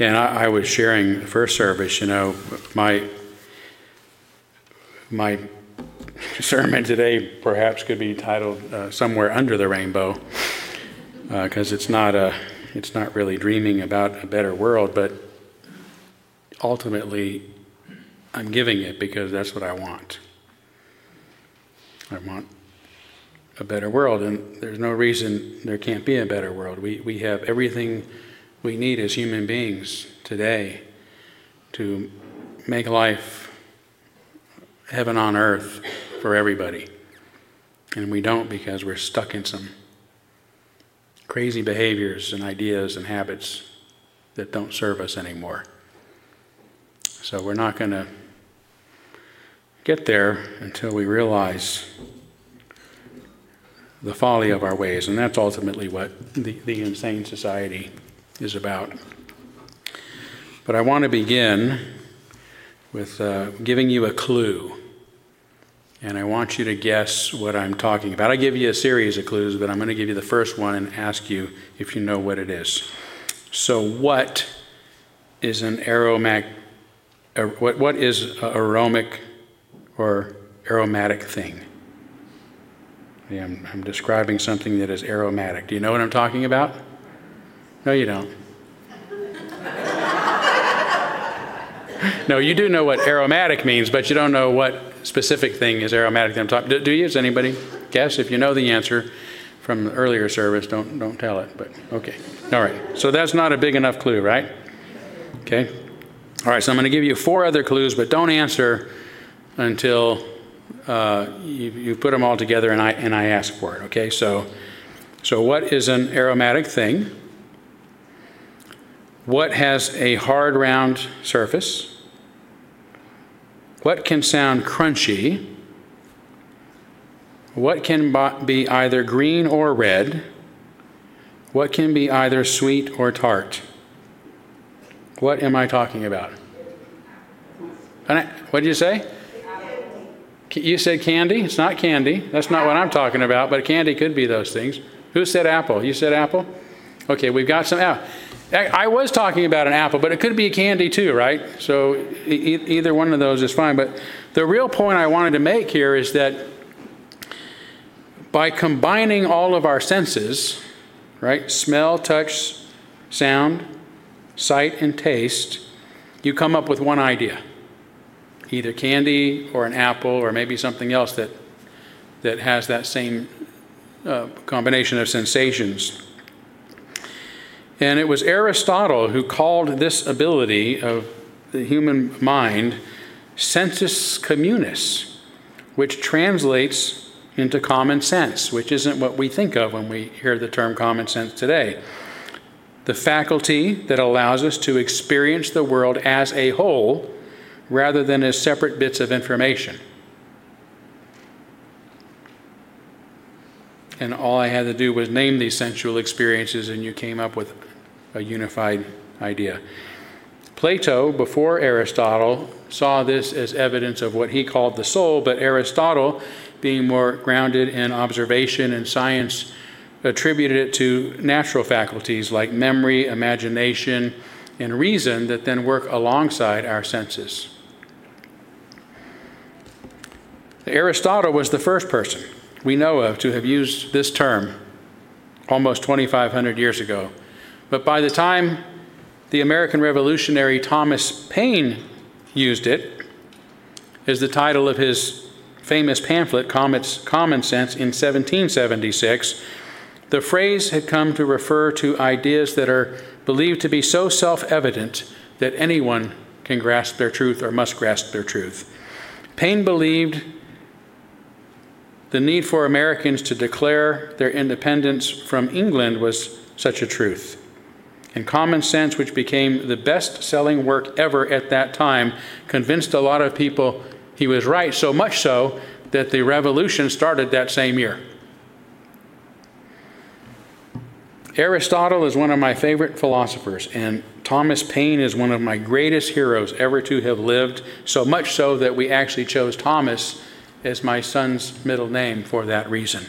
And I was sharing the first service, my sermon today perhaps could be titled Somewhere Under the Rainbow, because it's not really dreaming about a better world, but ultimately I'm giving it because that's what I want. I want a better world, and there's no reason there can't be a better world. We have everything we need as human beings today to make life heaven on earth for everybody. And we don't, because we're stuck in some crazy behaviors and ideas and habits that don't serve us anymore. So we're not going to get there until we realize the folly of our ways, and that's ultimately what the insane society is about. But I want to begin with giving you a clue, and I want you to guess what I'm talking about. I give you a series of clues, but I'm going to give you the first one and ask you if you know what it is. So what is an aromatic, what is an aromatic or aromatic thing? I'm describing something that is aromatic. Do you know what I'm talking about? No, you don't. No, you do know what aromatic means, but you don't know what specific thing is aromatic that I'm talking. Do you? Does anybody guess? If you know the answer from the earlier service, don't tell it. But okay, all right. So that's not a big enough clue, right? Okay. All right. So I'm going to give you 4 other clues, but don't answer until you put them all together and I ask for it. Okay. So what is an aromatic thing? What has a hard, round surface? What can sound crunchy? What can be either green or red? What can be either sweet or tart? What am I talking about? What did you say? You said candy? It's not candy. That's not what I'm talking about, but candy could be those things. Who said apple? You said apple? Okay, we've got some apple. I was talking about an apple, but it could be a candy too, right? So either one of those is fine. But the real point I wanted to make here is that by combining all of our senses, right, smell, touch, sound, sight, and taste, you come up with one idea. Either candy or an apple or maybe something else that has that same combination of sensations. And it was Aristotle who called this ability of the human mind sensus communis, which translates into common sense, which isn't what we think of when we hear the term common sense today. The faculty that allows us to experience the world as a whole rather than as separate bits of information. And all I had to do was name these sensual experiences, and you came up with a unified idea. Plato, before Aristotle, saw this as evidence of what he called the soul, but Aristotle, being more grounded in observation and science, attributed it to natural faculties like memory, imagination, and reason that then work alongside our senses. Aristotle was the first person we know of to have used this term almost 2,500 years ago. But by the time the American revolutionary Thomas Paine used it as the title of his famous pamphlet, Common Sense, in 1776, the phrase had come to refer to ideas that are believed to be so self-evident that anyone can grasp their truth or must grasp their truth. Paine believed the need for Americans to declare their independence from England was such a truth. And Common Sense, which became the best-selling work ever at that time, convinced a lot of people he was right, so much so that the revolution started that same year. Aristotle is one of my favorite philosophers, and Thomas Paine is one of my greatest heroes ever to have lived, so much so that we actually chose Thomas as my son's middle name for that reason.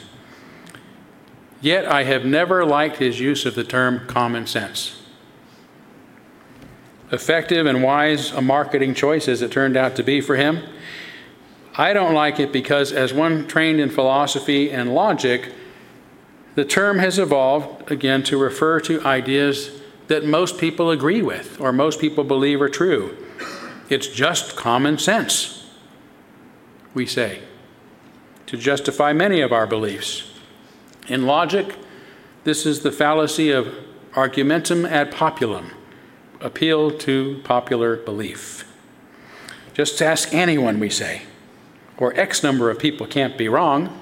Yet I have never liked his use of the term common sense. effective and wise a marketing choice as it turned out to be for him. I don't like it because, as one trained in philosophy and logic, the term has evolved, again, to refer to ideas that most people agree with or most people believe are true. It's just common sense, we say, to justify many of our beliefs. In logic, this is the fallacy of argumentum ad populum, appeal to popular belief. Just ask anyone, we say, or X number of people can't be wrong.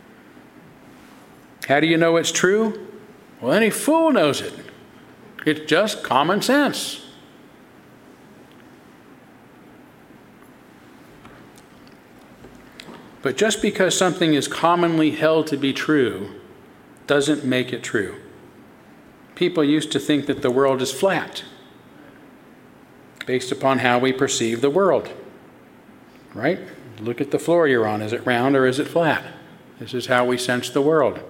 How do you know it's true? Well, any fool knows it. It's just common sense. But just because something is commonly held to be true doesn't make it true. People used to think that the world is flat based upon how we perceive the world, right? Look at the floor you're on. Is it round or is it flat? This is how we sense the world.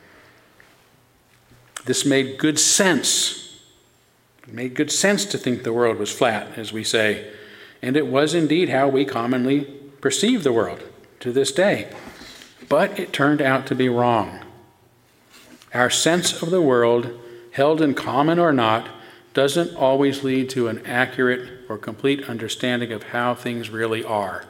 This made good sense. It made good sense to think the world was flat, as we say. And it was indeed how we commonly perceive the world to this day. But it turned out to be wrong. Our sense of the world, held in common or not, doesn't always lead to an accurate or complete understanding of how things really are.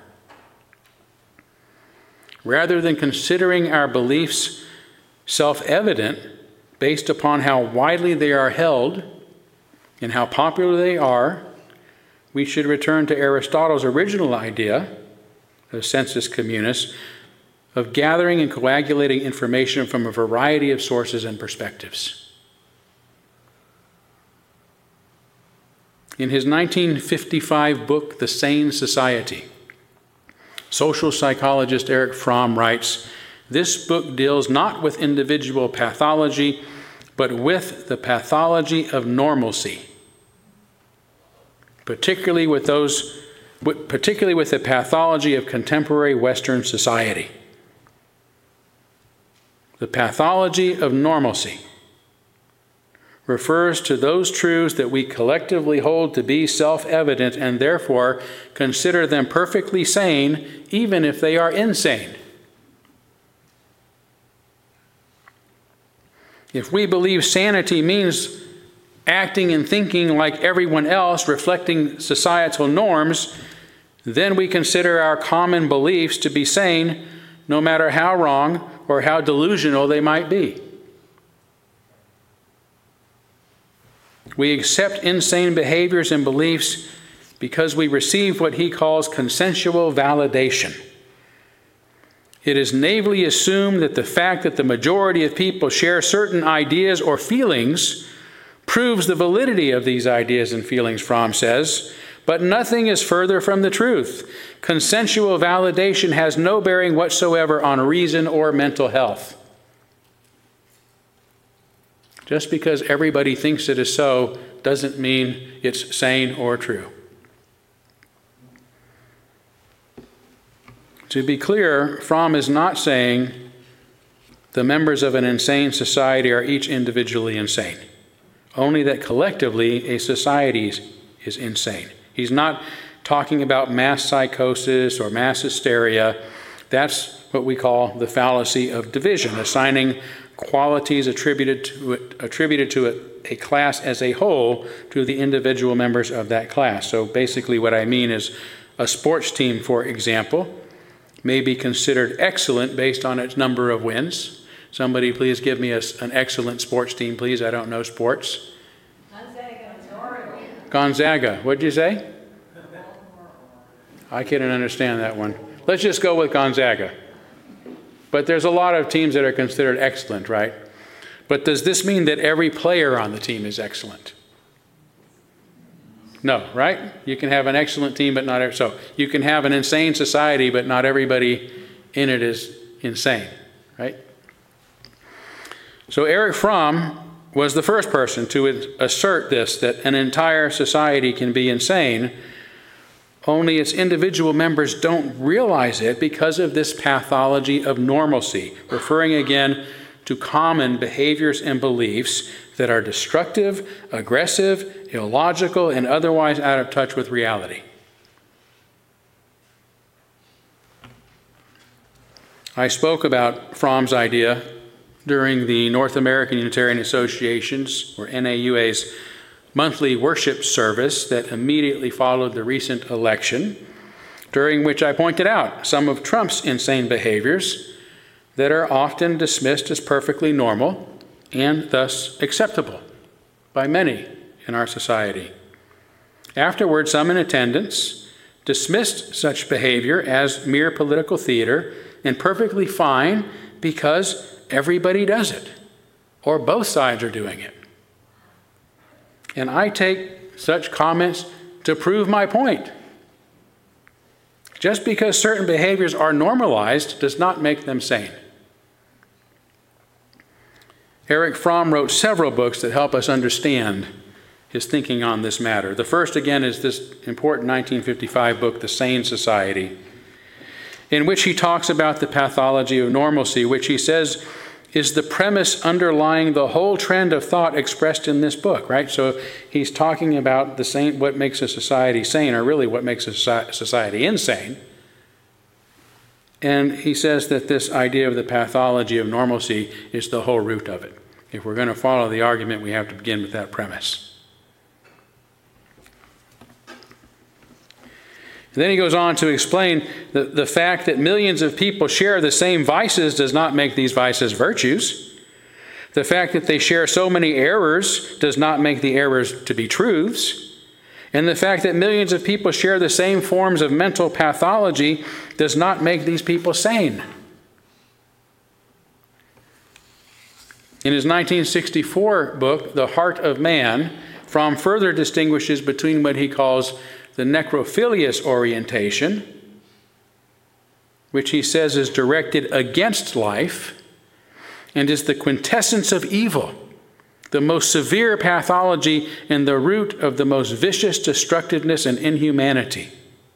Rather than considering our beliefs self-evident based upon how widely they are held and how popular they are, we should return to Aristotle's original idea, the sensus communis, of gathering and coagulating information from a variety of sources and perspectives. In his 1955 book, The Sane Society, social psychologist Erich Fromm writes, "This book deals not with individual pathology, but with the pathology of normalcy, particularly with the pathology of contemporary Western society." The pathology of normalcy refers to those truths that we collectively hold to be self-evident and therefore consider them perfectly sane, even if they are insane. If we believe sanity means acting and thinking like everyone else, reflecting societal norms, then we consider our common beliefs to be sane, no matter how wrong or how delusional they might be. We accept insane behaviors and beliefs because we receive what he calls consensual validation. It is naively assumed that the fact that the majority of people share certain ideas or feelings proves the validity of these ideas and feelings, Fromm says, but nothing is further from the truth. Consensual validation has no bearing whatsoever on reason or mental health. Just because everybody thinks it is so doesn't mean it's sane or true. To be clear, Fromm is not saying the members of an insane society are each individually insane, only that collectively a society is insane. He's not talking about mass psychosis or mass hysteria. That's what we call the fallacy of division, assigning qualities attributed to a class as a whole to the individual members of that class. So basically what I mean is a sports team, for example, may be considered excellent based on its number of wins. Somebody please give me an excellent sports team, please. I don't know sports. Gonzaga. What did you say? I couldn't understand that one. Let's just go with Gonzaga. But there's a lot of teams that are considered excellent, right? But does this mean that every player on the team is excellent? No, right? You can have an excellent team, but not every. So you can have an insane society, but not everybody in it is insane, right? So Erich Fromm was the first person to assert this, that an entire society can be insane, only its individual members don't realize it because of this pathology of normalcy, referring again to common behaviors and beliefs that are destructive, aggressive, illogical, and otherwise out of touch with reality. I spoke about Fromm's idea during the North American Unitarian Association's, or NAUA's, monthly worship service that immediately followed the recent election, during which I pointed out some of Trump's insane behaviors that are often dismissed as perfectly normal and thus acceptable by many in our society. Afterward, some in attendance dismissed such behavior as mere political theater and perfectly fine because everybody does it, or both sides are doing it. And I take such comments to prove my point. Just because certain behaviors are normalized does not make them sane. Erich Fromm wrote several books that help us understand his thinking on this matter. The first, again, is this important 1955 book, The Sane Society, in which he talks about the pathology of normalcy, which he says is the premise underlying the whole trend of thought expressed in this book, right? So he's talking about the sane, what makes a society sane, or really what makes a society insane. And he says that this idea of the pathology of normalcy is the whole root of it. If we're going to follow the argument, we have to begin with that premise. And then he goes on to explain that the fact that millions of people share the same vices does not make these vices virtues. The fact that they share so many errors does not make the errors to be truths. And the fact that millions of people share the same forms of mental pathology does not make these people sane. In his 1964 book, The Heart of Man, Fromm further distinguishes between what he calls the necrophilious orientation, which he says is directed against life and is the quintessence of evil, the most severe pathology and the root of the most vicious destructiveness and inhumanity.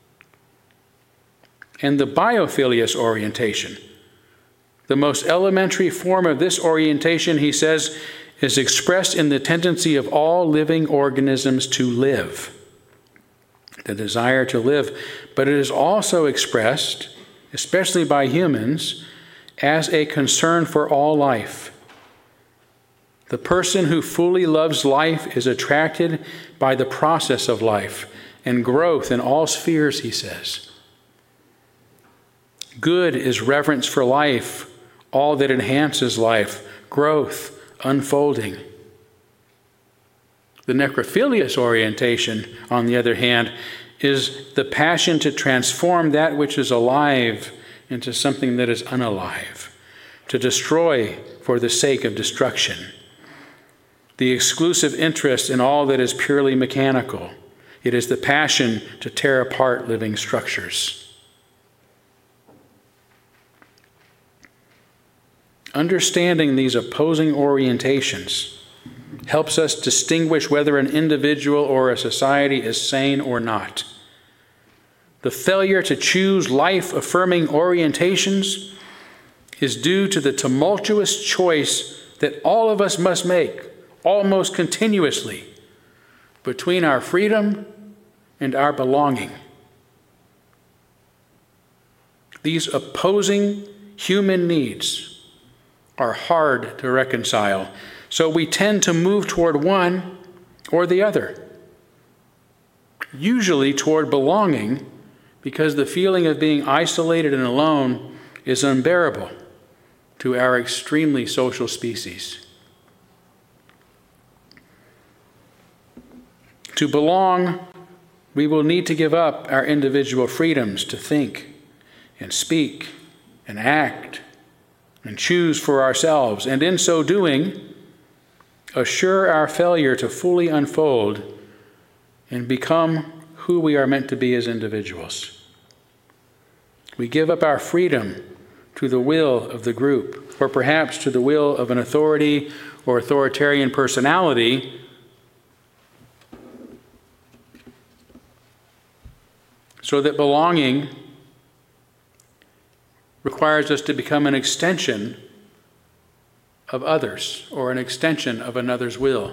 And the biophilious orientation, the most elementary form of this orientation, he says, is expressed in the tendency of all living organisms to live, the desire to live, but it is also expressed, especially by humans, as a concern for all life. The person who fully loves life is attracted by the process of life and growth in all spheres, he says. Good is reverence for life, all that enhances life, growth, unfolding. The necrophilious orientation, on the other hand, is the passion to transform that which is alive into something that is unalive, to destroy for the sake of destruction. The exclusive interest in all that is purely mechanical. It is the passion to tear apart living structures. Understanding these opposing orientations helps us distinguish whether an individual or a society is sane or not. The failure to choose life-affirming orientations is due to the tumultuous choice that all of us must make, almost continuously, between our freedom and our belonging. These opposing human needs are hard to reconcile, so we tend to move toward one or the other, usually toward belonging, because the feeling of being isolated and alone is unbearable to our extremely social species. To belong, we will need to give up our individual freedoms to think and speak and act and choose for ourselves, and in so doing, assure our failure to fully unfold and become who we are meant to be as individuals. We give up our freedom to the will of the group, or perhaps to the will of an authority or authoritarian personality, so that belonging requires us to become an extension of others or an extension of another's will.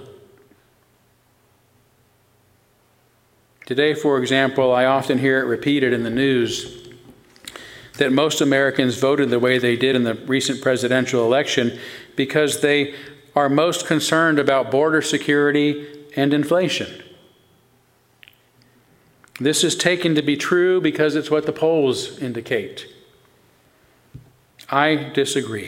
Today, for example, I often hear it repeated in the news that most Americans voted the way they did in the recent presidential election because they are most concerned about border security and inflation. This is taken to be true because it's what the polls indicate. I disagree.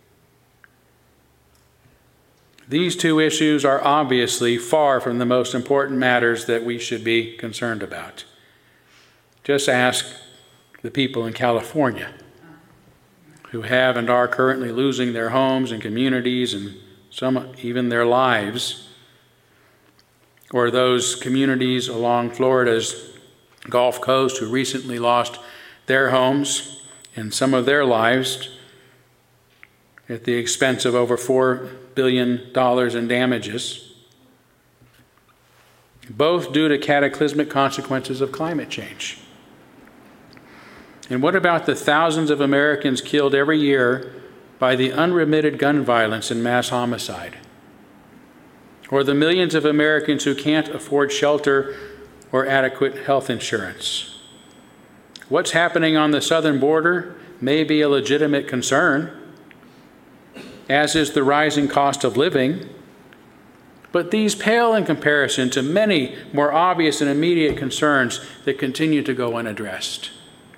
These two issues are obviously far from the most important matters that we should be concerned about. Just ask the people in California who have and are currently losing their homes and communities and some even their lives, or those communities along Florida's Gulf Coast who recently lost their homes and some of their lives at the expense of over $4 billion in damages, both due to cataclysmic consequences of climate change. And what about the thousands of Americans killed every year by the unremitted gun violence and mass homicide? Or the millions of Americans who can't afford shelter or adequate health insurance? What's happening on the southern border may be a legitimate concern, as is the rising cost of living, but these pale in comparison to many more obvious and immediate concerns that continue to go unaddressed.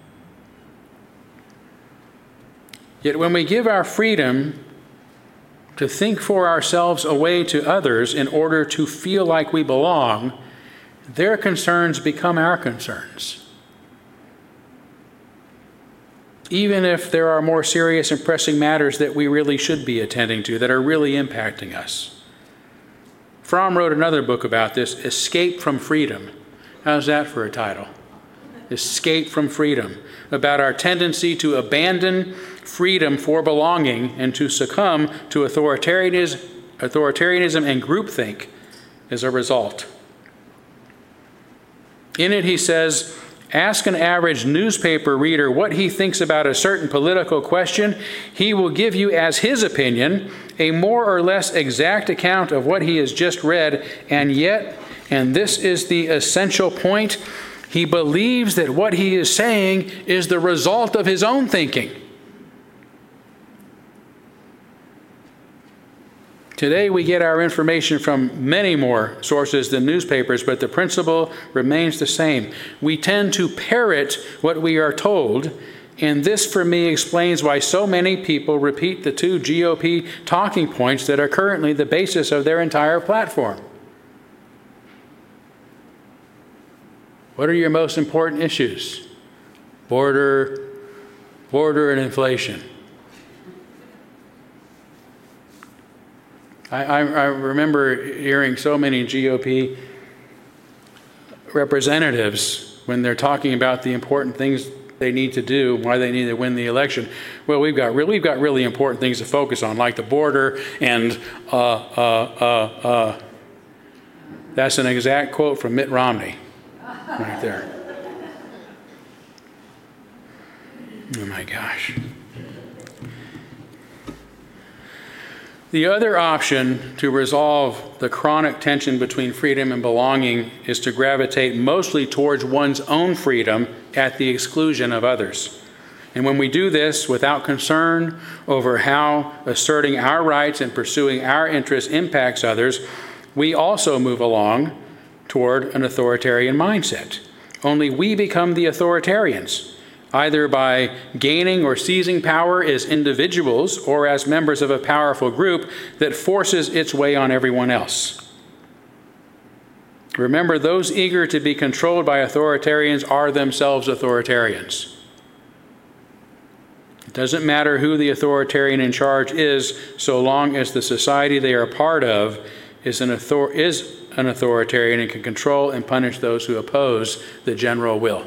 Yet when we give our freedom to think for ourselves away to others in order to feel like we belong, their concerns become our concerns, even if there are more serious and pressing matters that we really should be attending to, that are really impacting us. Fromm wrote another book about this, Escape from Freedom. How's that for a title? Escape from Freedom, about our tendency to abandon freedom for belonging and to succumb to authoritarianism and groupthink as a result. In it, he says, ask an average newspaper reader what he thinks about a certain political question. He will give you as his opinion a more or less exact account of what he has just read, and yet, and this is the essential point, he believes that what he is saying is the result of his own thinking. Today we get our information from many more sources than newspapers, but the principle remains the same. We tend to parrot what we are told, and this for me explains why so many people repeat the two GOP talking points that are currently the basis of their entire platform. What are your most important issues? Border and inflation. I remember hearing so many GOP representatives when they're talking about the important things they need to do, why they need to win the election. Well, we've got really important things to focus on, like the border and that's an exact quote from Mitt Romney, right there. Oh my gosh. The other option to resolve the chronic tension between freedom and belonging is to gravitate mostly towards one's own freedom at the exclusion of others. And when we do this without concern over how asserting our rights and pursuing our interests impacts others, we also move along toward an authoritarian mindset. Only we become the authoritarians, either by gaining or seizing power as individuals or as members of a powerful group that forces its way on everyone else. Remember, those eager to be controlled by authoritarians are themselves authoritarians. It doesn't matter who the authoritarian in charge is, so long as the society they are a part of is an authoritarian and can control and punish those who oppose the general will.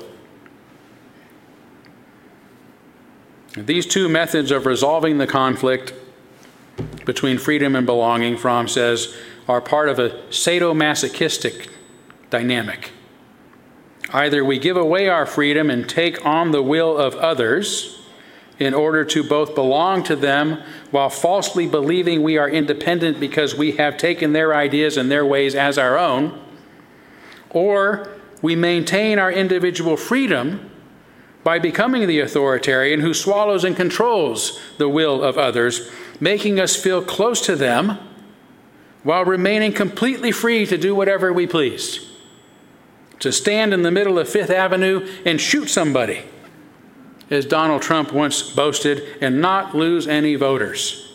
These two methods of resolving the conflict between freedom and belonging, Fromm says, are part of a sadomasochistic dynamic. Either we give away our freedom and take on the will of others in order to both belong to them while falsely believing we are independent because we have taken their ideas and their ways as our own, or we maintain our individual freedom by becoming the authoritarian who swallows and controls the will of others, making us feel close to them while remaining completely free to do whatever we please, to stand in the middle of Fifth Avenue and shoot somebody, as Donald Trump once boasted, and not lose any voters.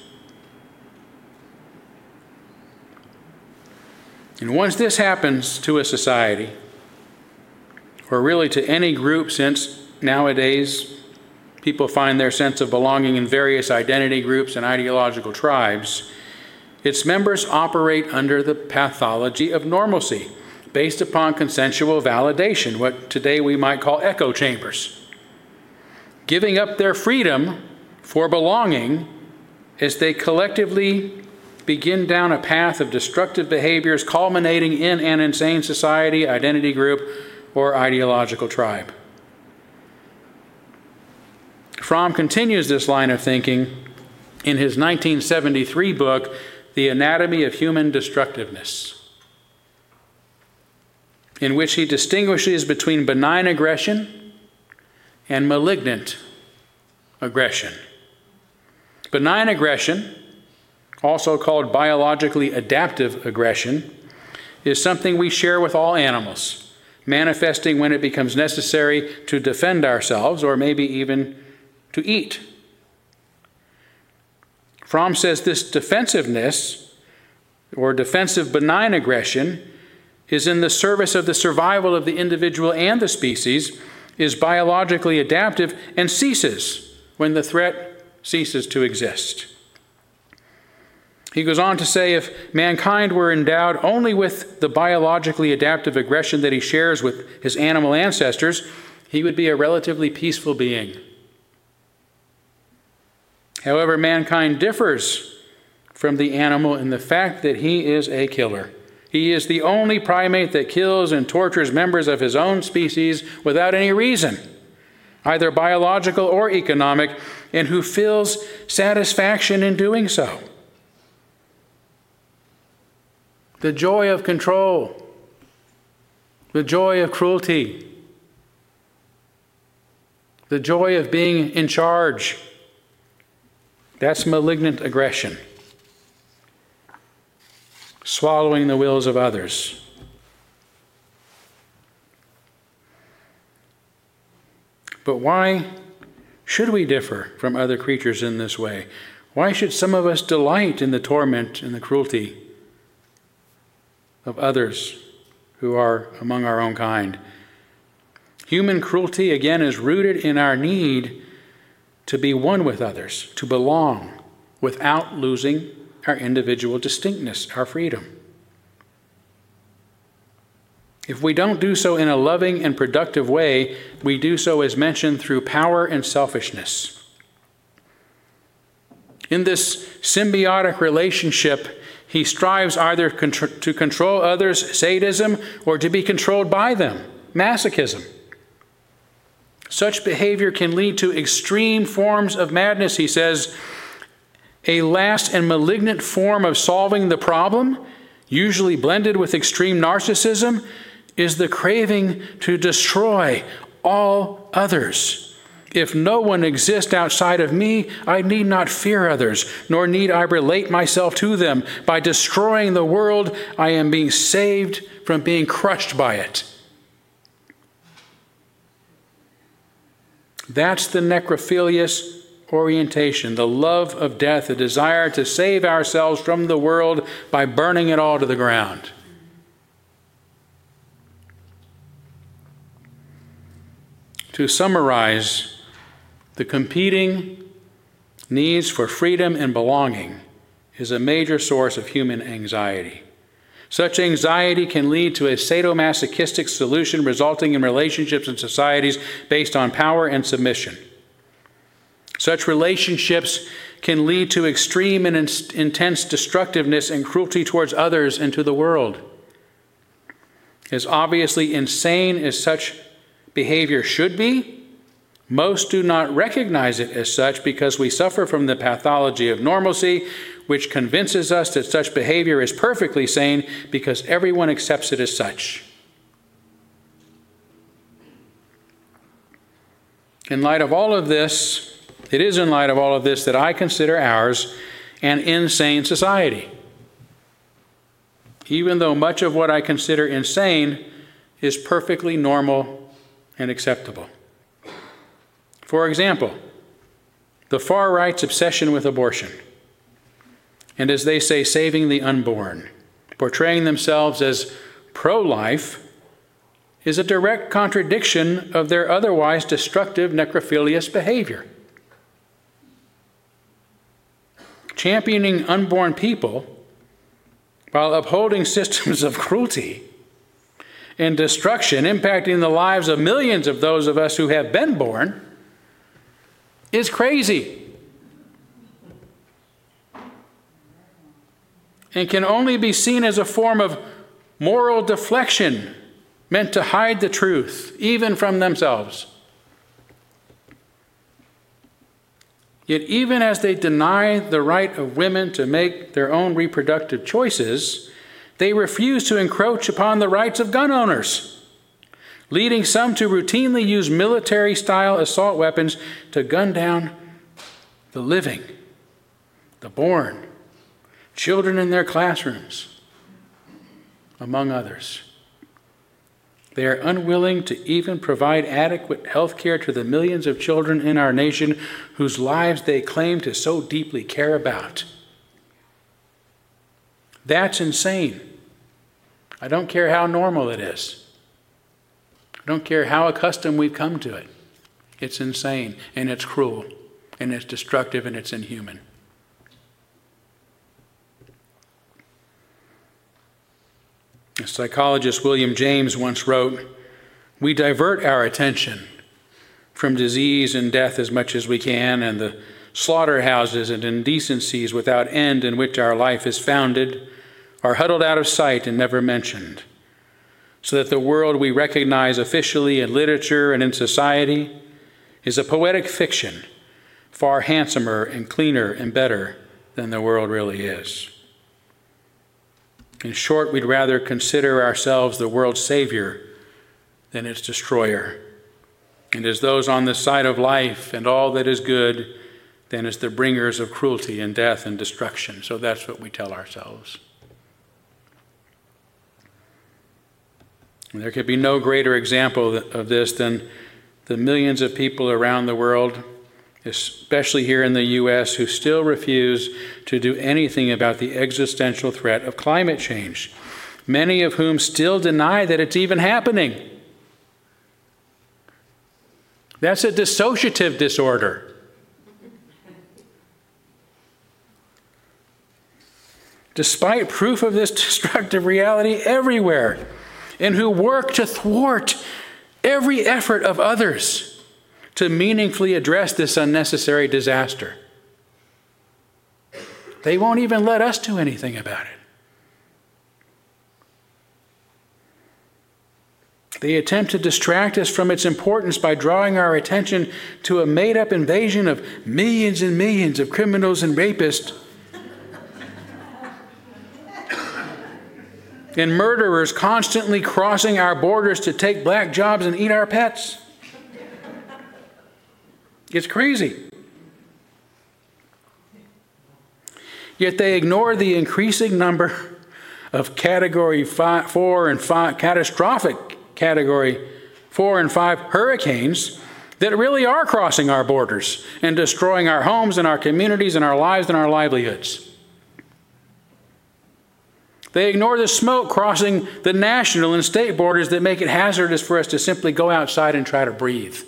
And once this happens to a society, or really to any group, since nowadays people find their sense of belonging in various identity groups and ideological tribes, its members operate under the pathology of normalcy, based upon consensual validation, what today we might call echo chambers, giving up their freedom for belonging as they collectively begin down a path of destructive behaviors culminating in an insane society, identity group, or ideological tribe. Fromm continues this line of thinking in his 1973 book, The Anatomy of Human Destructiveness, in which he distinguishes between benign aggression and malignant aggression. Benign aggression, also called biologically adaptive aggression, is something we share with all animals, manifesting when it becomes necessary to defend ourselves or maybe even to eat. Fromm says this defensiveness, or defensive benign aggression, is in the service of the survival of the individual and the species, is biologically adaptive, and ceases when the threat ceases to exist. He goes on to say, if mankind were endowed only with the biologically adaptive aggression that he shares with his animal ancestors, he would be a relatively peaceful being. However, mankind differs from the animal in the fact that he is a killer. He is the only primate that kills and tortures members of his own species without any reason, either biological or economic, and who feels satisfaction in doing so. The joy of control, the joy of cruelty, the joy of being in charge, that's malignant aggression. Swallowing the wills of others. But why should we differ from other creatures in this way? Why should some of us delight in the torment and the cruelty of others who are among our own kind? Human cruelty, again, is rooted in our need to be one with others, to belong, without losing our individual distinctness, our freedom. If we don't do so in a loving and productive way, we do so, as mentioned, through power and selfishness. In this symbiotic relationship, he strives either to control others, sadism, or to be controlled by them, masochism. Such behavior can lead to extreme forms of madness, he says. A last and malignant form of solving the problem, usually blended with extreme narcissism, is the craving to destroy all others. If no one exists outside of me, I need not fear others, nor need I relate myself to them. By destroying the world, I am being saved from being crushed by it. That's the necrophilious orientation, the love of death, the desire to save ourselves from the world by burning it all to the ground. To summarize, the competing needs for freedom and belonging is a major source of human anxiety. Such anxiety can lead to a sadomasochistic solution, resulting in relationships and societies based on power and submission. Such relationships can lead to extreme and intense destructiveness and cruelty towards others and to the world. As obviously insane as such behavior should be, Most do not recognize it as such because we suffer from the pathology of normalcy, which convinces us that such behavior is perfectly sane because everyone accepts it as such. In light of all of this, it is in light of all of this that I consider ours an insane society, even though much of what I consider insane is perfectly normal and acceptable. For example, the far right's obsession with abortion, and as they say, saving the unborn, portraying themselves as pro-life, is a direct contradiction of their otherwise destructive necrophilious behavior. Championing unborn people while upholding systems of cruelty and destruction impacting the lives of millions of those of us who have been born is crazy and can only be seen as a form of moral deflection meant to hide the truth, even from themselves. Yet even as they deny the right of women to make their own reproductive choices, they refuse to encroach upon the rights of gun owners, leading some to routinely use military-style assault weapons to gun down the living, the born, children in their classrooms, among others. They are unwilling to even provide adequate health care to the millions of children in our nation whose lives they claim to so deeply care about. That's insane. I don't care how normal it is. I don't care how accustomed we've come to it. It's insane, and it's cruel, and it's destructive, and it's inhuman. Psychologist William James once wrote, "We divert our attention from disease and death as much as we can, and the slaughterhouses and indecencies without end in which our life is founded are huddled out of sight and never mentioned, so that the world we recognize officially in literature and in society is a poetic fiction, far handsomer and cleaner and better than the world really is. In short, we'd rather consider ourselves the world's savior than its destroyer, and as those on the side of life and all that is good than as the bringers of cruelty and death and destruction." So that's what we tell ourselves. And there could be no greater example of this than the millions of people around the world, especially here in the U.S., who still refuse to do anything about the existential threat of climate change, many of whom still deny that it's even happening. That's a dissociative disorder. Despite proof of this destructive reality everywhere, and who work to thwart every effort of others to meaningfully address this unnecessary disaster. They won't even let us do anything about it. They attempt to distract us from its importance by drawing our attention to a made-up invasion of millions and millions of criminals and rapists and murderers constantly crossing our borders to take black jobs and eat our pets. It's crazy. Yet they ignore the increasing number of Category 4 and 5, catastrophic Category 4 and 5 hurricanes that really are crossing our borders and destroying our homes and our communities and our lives and our livelihoods. They ignore the smoke crossing the national and state borders that make it hazardous for us to simply go outside and try to breathe.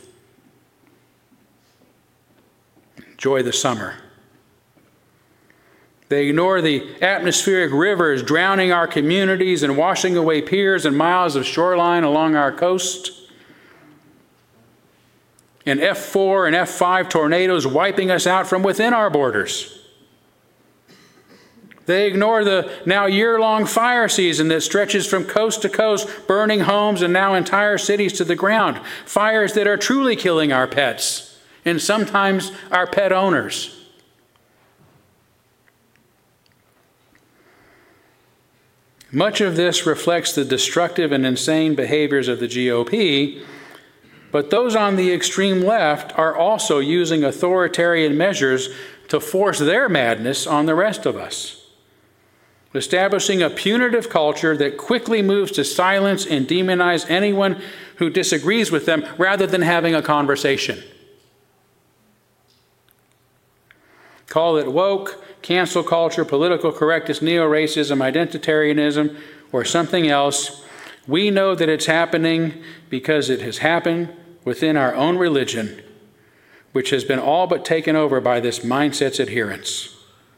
Enjoy the summer. They ignore the atmospheric rivers drowning our communities and washing away piers and miles of shoreline along our coast. And F4 and F5 tornadoes wiping us out from within our borders. They ignore the now year-long fire season that stretches from coast to coast, burning homes and now entire cities to the ground. Fires that are truly killing our pets and sometimes our pet owners. Much of this reflects the destructive and insane behaviors of the GOP, but those on the extreme left are also using authoritarian measures to force their madness on the rest of us, establishing a punitive culture that quickly moves to silence and demonize anyone who disagrees with them rather than having a conversation. Call it woke, cancel culture, political correctness, neo-racism, identitarianism, or something else. We know that it's happening because it has happened within our own religion, which has been all but taken over by this mindset's adherents.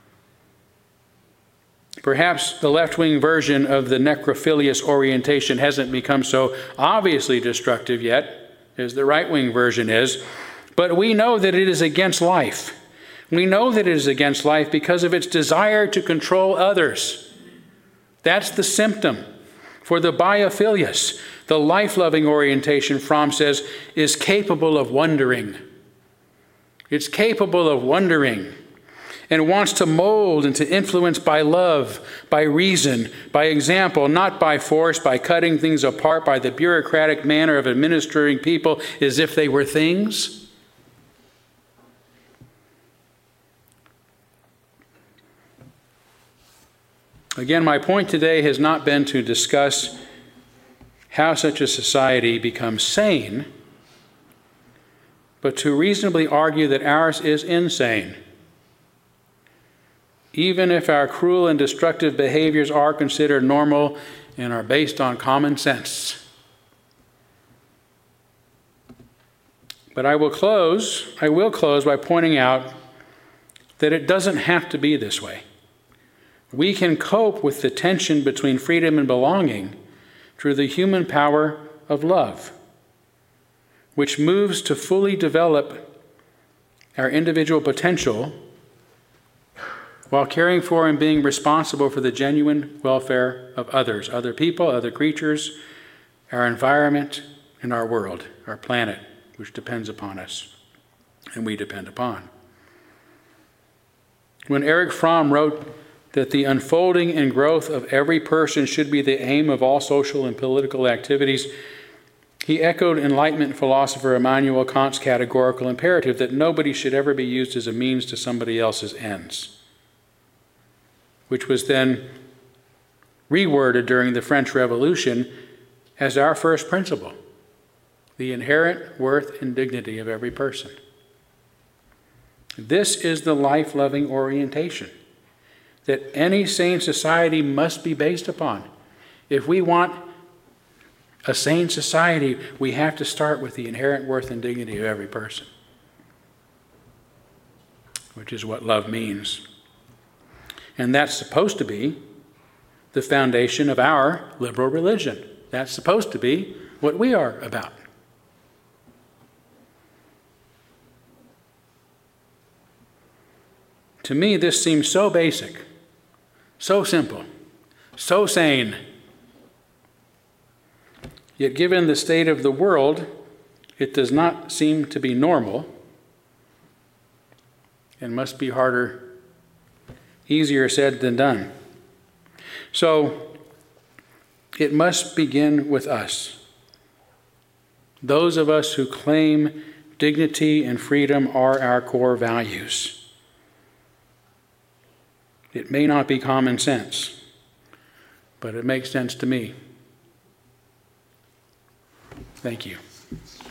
Perhaps the left-wing version of the necrophilious orientation hasn't become so obviously destructive yet as the right-wing version is, but we know that it is against life. We know that it is against life because of its desire to control others. That's the symptom. For the biophilius, the life-loving orientation, Fromm says, is capable of wondering. It's capable of wondering and wants to mold and to influence by love, by reason, by example, not by force, by cutting things apart, by the bureaucratic manner of administering people as if they were things. Again, my point today has not been to discuss how such a society becomes sane, but to reasonably argue that ours is insane. Even if our cruel and destructive behaviors are considered normal and are based on common sense. But I will close by pointing out that it doesn't have to be this way. We can cope with the tension between freedom and belonging through the human power of love, which moves to fully develop our individual potential while caring for and being responsible for the genuine welfare of others, other people, other creatures, our environment, and our world, our planet, which depends upon us and we depend upon. When Erich Fromm wrote that the unfolding and growth of every person should be the aim of all social and political activities, he echoed Enlightenment philosopher Immanuel Kant's categorical imperative that nobody should ever be used as a means to somebody else's ends, which was then reworded during the French Revolution as our first principle, the inherent worth and dignity of every person. This is the life-loving orientation that any sane society must be based upon. If we want a sane society, we have to start with the inherent worth and dignity of every person, which is what love means. And that's supposed to be the foundation of our liberal religion. That's supposed to be what we are about. To me, this seems so basic, so simple, so sane. Yet given the state of the world, it does not seem to be normal and must be easier said than done. So it must begin with us. Those of us who claim dignity and freedom are our core values. It may not be common sense, but it makes sense to me. Thank you.